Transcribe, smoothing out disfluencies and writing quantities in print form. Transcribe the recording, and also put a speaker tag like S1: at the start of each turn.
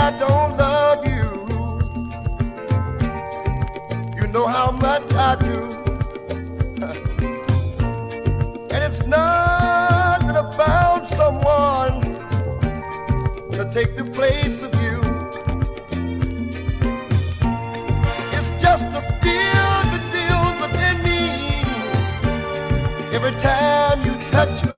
S1: I don't love you. You know how much I do. And it's not that I found someone to take the place of you. It's just a fear that builds within me every time you touch